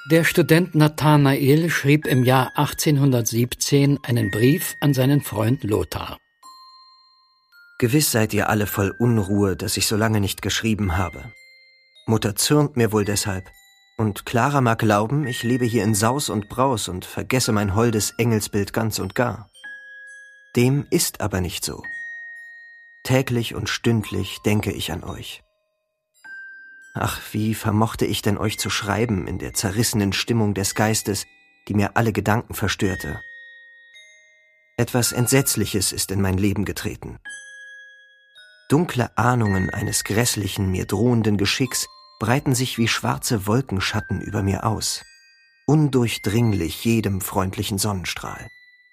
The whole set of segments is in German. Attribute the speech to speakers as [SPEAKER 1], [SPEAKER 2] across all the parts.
[SPEAKER 1] Der Student Nathanael schrieb im Jahr 1817 einen Brief an seinen Freund Lothar.
[SPEAKER 2] Gewiss seid ihr alle voll Unruhe, dass ich so lange nicht geschrieben habe. Mutter zürnt mir wohl deshalb, und Clara mag glauben, ich lebe hier in Saus und Braus und vergesse mein holdes Engelsbild ganz und gar. Dem ist aber nicht so. Täglich und stündlich denke ich an euch. Ach, wie vermochte ich denn euch zu schreiben in der zerrissenen Stimmung des Geistes, die mir alle Gedanken verstörte? Etwas Entsetzliches ist in mein Leben getreten. Dunkle Ahnungen eines grässlichen, mir drohenden Geschicks breiten sich wie schwarze Wolkenschatten über mir aus, undurchdringlich jedem freundlichen Sonnenstrahl.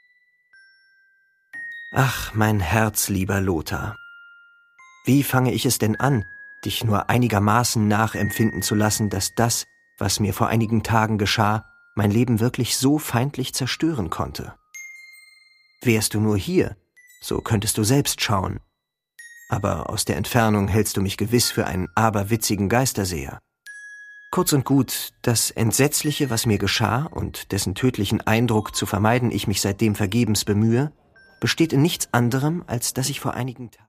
[SPEAKER 2] Ach, mein herzlieber Lothar, wie fange ich es denn an, dich nur einigermaßen nachempfinden zu lassen, dass das, was mir vor einigen Tagen geschah, mein Leben wirklich so feindlich zerstören konnte? Wärst du nur hier, so könntest du selbst schauen. Aber aus der Entfernung hältst du mich gewiss für einen aberwitzigen Geisterseher. Kurz und gut, das Entsetzliche, was mir geschah und dessen tödlichen Eindruck zu vermeiden ich mich seitdem vergebens bemühe, besteht in nichts anderem, als dass ich vor einigen Tagen